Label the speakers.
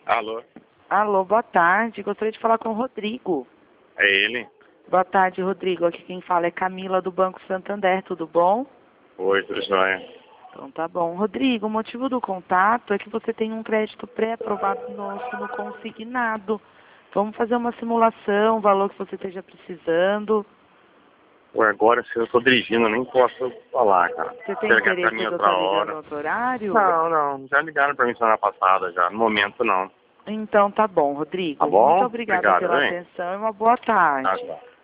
Speaker 1: Alô?
Speaker 2: Alô, boa tarde. Gostaria de falar com o Rodrigo.
Speaker 1: É ele?
Speaker 2: Boa tarde, Rodrigo. Aqui quem fala é Camila do Banco Santander. Tudo bom?
Speaker 1: Oi, tudo jóia?
Speaker 2: Então tá bom. Rodrigo, o motivo do contato é que você tem um crédito pré-aprovado nosso no consignado. Vamos fazer uma simulação, o valor que você esteja precisando.
Speaker 1: Ué, agora se eu tô dirigindo, eu nem posso falar, cara.
Speaker 2: Você tem
Speaker 1: Quer ligar pra
Speaker 2: interesse
Speaker 1: mim
Speaker 2: de eu
Speaker 1: outra
Speaker 2: estar ligando
Speaker 1: hora?
Speaker 2: outro horário?
Speaker 1: Não. Já ligaram pra mim semana passada já. No momento, não.
Speaker 2: Então tá bom, Rodrigo.
Speaker 1: Tá bom?
Speaker 2: Muito obrigada
Speaker 1: Obrigado,
Speaker 2: pela
Speaker 1: hein?
Speaker 2: atenção e uma boa tarde.
Speaker 1: Tá.